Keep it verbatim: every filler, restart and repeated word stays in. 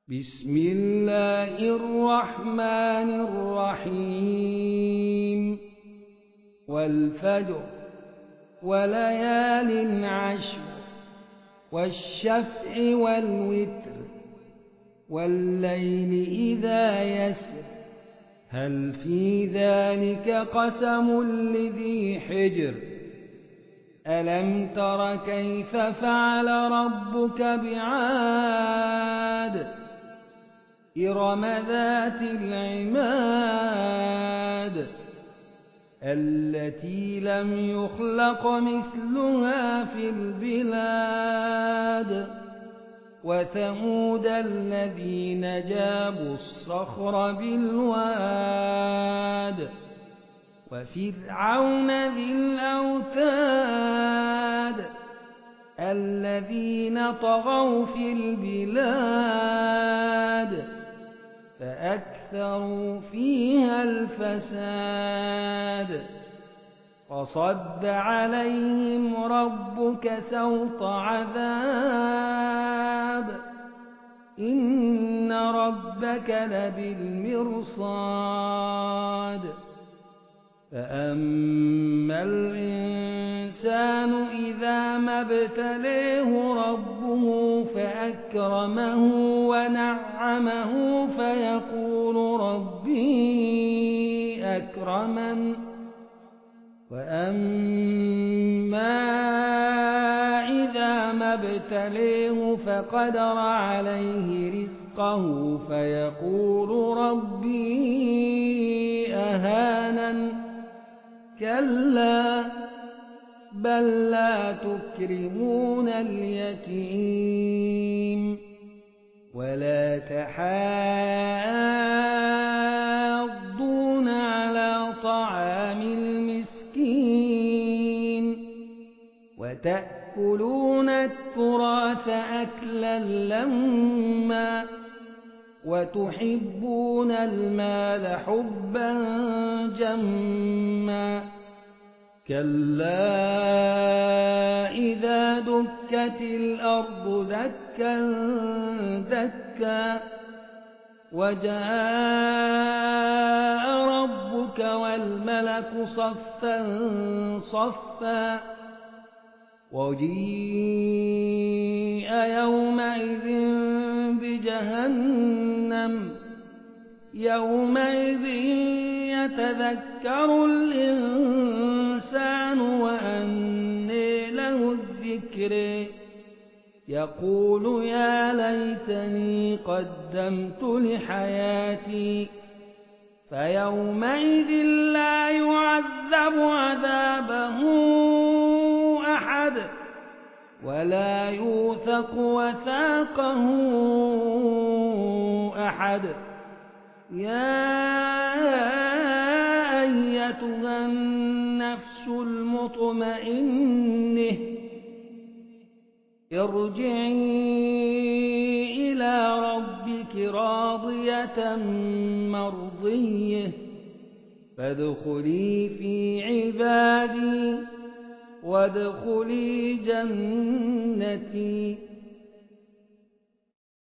بسم الله الرحمن الرحيم والفجر وليال عشر والشفع والوتر والليل إذا يسر هل في ذلك قسم لذي حجر ألم تر كيف فعل ربك بعاد إرم ذات العماد التي لم يخلق مثلها في البلاد وثمود الذين جابوا الصخر بالواد وفرعون ذي الأوتاد الذين طغوا في البلاد فأكثروا فيها الفساد فصب عليهم ربك سوط عذاب إن ربك لبالمرصاد فأما الإنسان إذا ما ابتليه ربه فأكرمه ونعمه فيقول ربي أكرمن وأما إذا ما ابتليه فقدر عليه رزقه فيقول ربي أهانن كلا بل لا تكرمون اليتيم ولا تحاضون على طعام المسكين وتأكلون التراث أكلا لما وتحبون المال حبا جما كلا إذا دكت الأرض دكا دكا وجاء ربك والملك صفا صفا وجيء يومئذ بجهنم يومئذ يتذكر الإنسان وأنى له الذكر يقول يا ليتني قدمت لحياتي فيومئذ لا يعذب عذابه أحد ولا يوثق وثاقه أحد يا أيتها النفس المطمئنة ارجعي إلى ربك راضية مرضية فادخلي في عبادي وادخلي جنتي